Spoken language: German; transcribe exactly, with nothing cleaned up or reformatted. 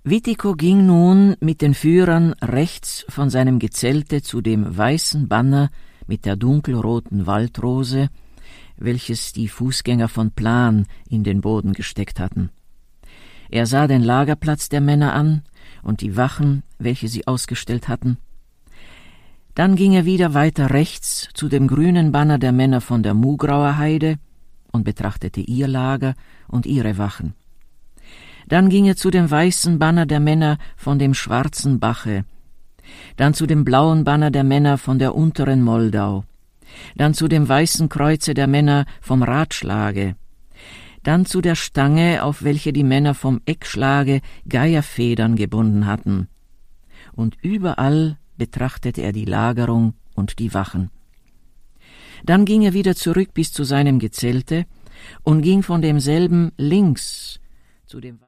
Withiko ging nun mit den Führern rechts von seinem Gezelte zu dem weißen Banner mit der dunkelroten Waldrose, welches die Fußgänger von Plan in den Boden gesteckt hatten. Er sah den Lagerplatz der Männer an und die Wachen, welche sie ausgestellt hatten. Dann ging er wieder weiter rechts zu dem grünen Banner der Männer von der Mugrauer Heide und betrachtete ihr Lager und ihre Wachen. Dann ging er zu dem weißen Banner der Männer von dem schwarzen Bache, dann zu dem blauen Banner der Männer von der unteren Moldau, dann zu dem weißen Kreuze der Männer vom Ratschlage, dann zu der Stange, auf welche die Männer vom Eckschlage Geierfedern gebunden hatten. Und überall betrachtete er die Lagerung und die Wachen. Dann ging er wieder zurück bis zu seinem Gezelte und ging von demselben links zu dem